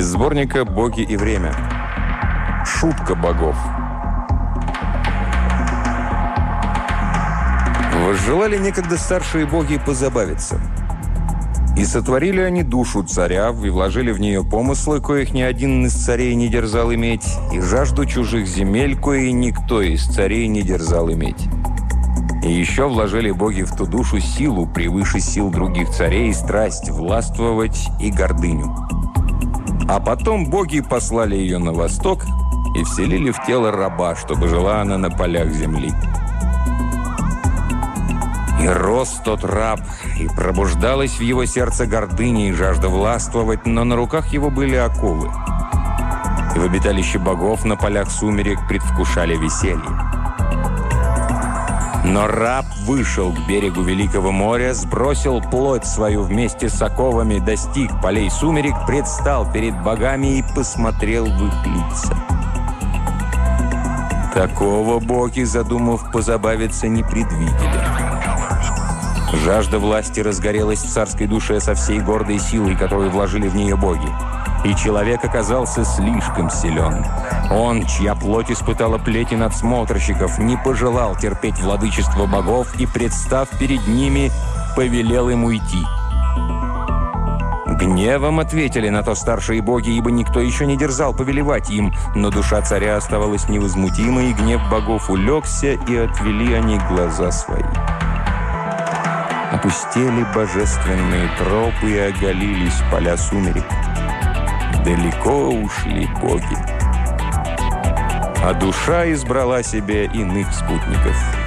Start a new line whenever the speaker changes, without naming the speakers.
Из сборника «Боги и время». Шутка богов. Возжелали некогда старшие боги позабавиться. И сотворили они душу царя, и вложили в нее помыслы, коих ни один из царей не дерзал иметь, и жажду чужих земель, кои никто из царей не дерзал иметь. И еще вложили боги в ту душу силу превыше сил других царей, страсть властвовать и гордыню. А потом боги послали ее на восток и вселили в тело раба, чтобы жила она на полях земли. И рос тот раб, и пробуждалась в его сердце гордыня и жажда властвовать, но на руках его были оковы. И в обиталище богов на полях сумерек предвкушали веселье. Но раб вышел к берегу Великого моря, сбросил плоть свою вместе с оковами, достиг полей сумерек, предстал перед богами и посмотрел в их лица. Такого боги, задумав позабавиться, не предвидели. Жажда власти разгорелась в царской душе со всей гордой силой, которую вложили в нее боги. И человек оказался слишком силен. Он, чья плоть испытала плети надсмотрщиков, не пожелал терпеть владычество богов и, представ перед ними, повелел им уйти. Гневом ответили на то старшие боги, ибо никто еще не дерзал повелевать им, но душа царя оставалась невозмутимой, и гнев богов улегся, и отвели они глаза свои. Опустели божественные тропы и оголились поля сумерек. Далеко ушли боги. А душа избрала себе иных спутников.